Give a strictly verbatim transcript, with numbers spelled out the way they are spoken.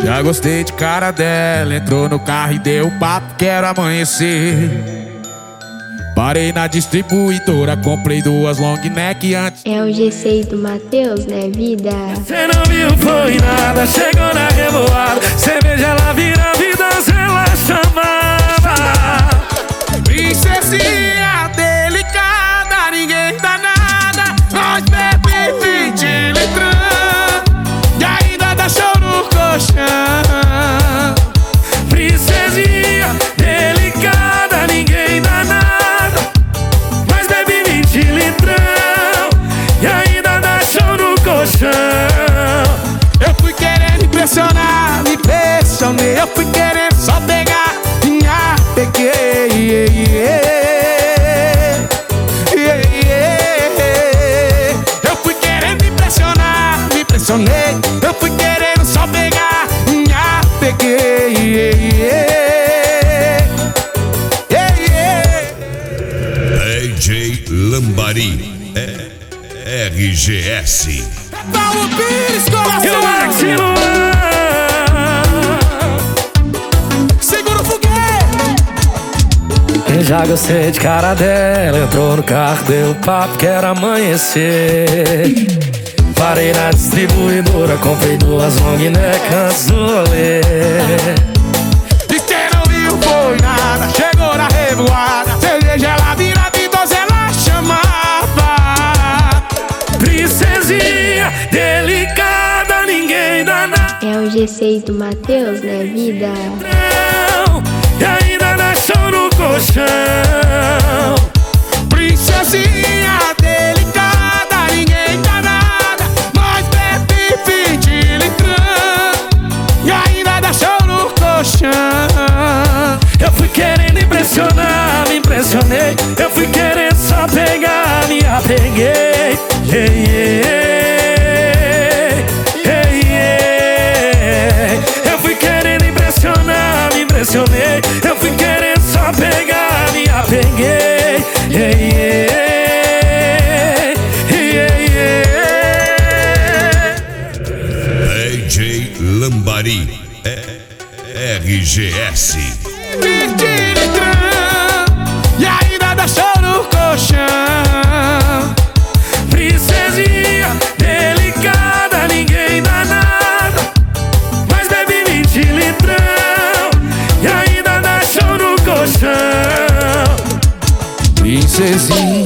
Já gostei de cara dela, entrou no carro e deu papo, quero amanhecer. Parei na distribuidora, comprei duas long neck antes. É o G seis do Matheus, né, vida? Cê não viu, foi nada, chegou na revoada. Cerveja, ela vira vida, ela chamava. Princesinha delicada, ninguém dá nada. Nós bebe vinte litrão e ainda dá show no colchão. Princesinha delicada, ninguém dá nada. Nós bebe vinte litrão e ainda dá show no colchão. Eu fui querendo impressionar, me impressionei. Eu fui querendo só pegar, minha peguei. Yeah, yeah, yeah. Eu fui querendo impressionar, me impressionei. Eu fui querendo só pegar, minha peguei. Yeah, yeah, yeah. D J Lambari, R G S. Paulo Pires, E o Maxi Luan. segura o foguete. Eu já gostei de cara dela, entrou no carro, deu papo, quero amanhecer. Parei na distribuidora, comprei duas long neck antes do rolê. E cê não viu, foi nada, chegou na revoada. Cerveja, ela vira vidosa, ela chamava. Princesinha delicada, ninguém dá nada. É o G seis do Matheus, né, vida? E ainda dá show no colchão. Princesinha delicada, ninguém dá nada. Nós bebe vinte litrão e ainda dá show no colchão. Eu fui querendo impressionar, me impressionei. Eu fui querendo só pegar, me apeguei. Yeah, yeah, yeah, yeah. Eu fui querendo impressionar, me impressionei. Eu fui querendo só pegar, me apeguei. Yeah, yeah, yeah, yeah. D J Lambari, R G S. vinte litrão e ainda dá show no colchão. Princesinha delicada, ninguém dá nada. Mas bebe vinte litrão e ainda dá show no colchão. Princesinha